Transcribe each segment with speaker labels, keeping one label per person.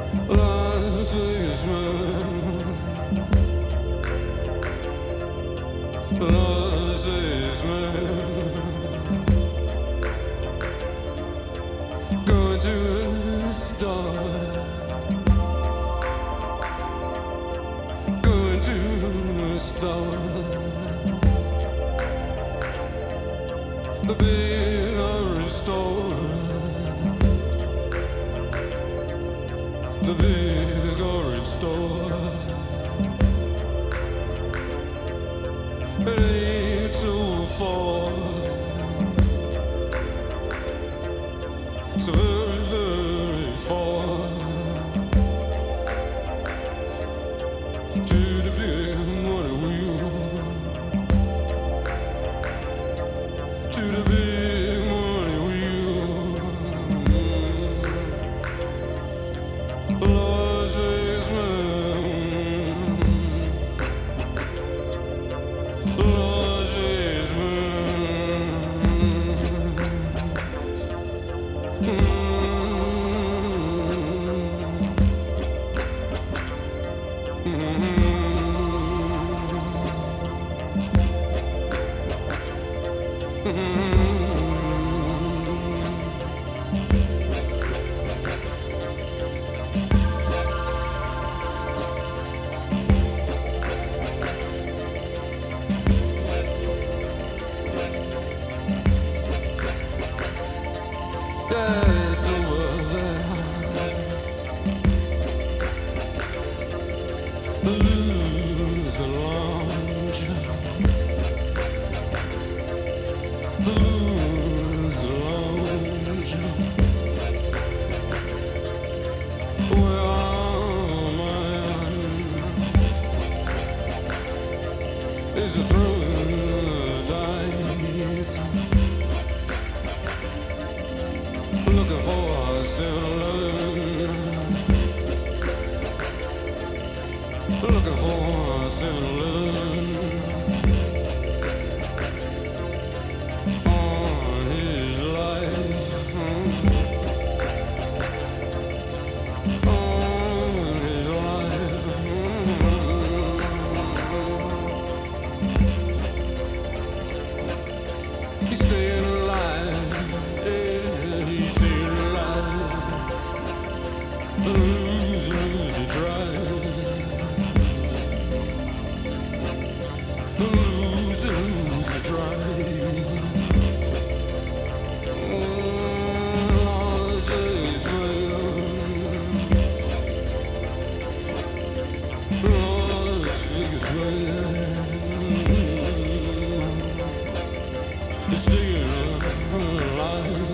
Speaker 1: Las Vegas man, Las Vegas man, going to a star, going to a star. The big orange store, the big orange store. It ain't so far, so very, very far, to the big money wheel, to the big money wheel. Las Vegas man, Las Vegas man. Yeah, it's over there. The loser lounge, the loser lounge. Where are man is a throwing the dice, looking for a 7-Eleven, looking for a 7-Eleven. On his life, on his life. He's staying alive, yeah, he's staying alive. Lose, lose the drive. Lose, lose the drive. Las Vegas man, Las Vegas man. Staying alive,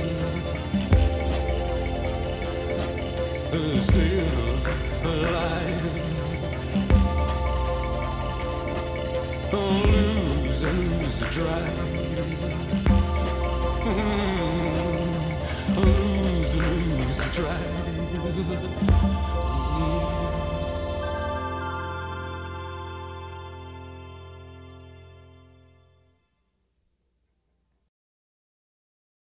Speaker 1: staying alive. Oh, lose, lose the drive. Lose, lose the drive.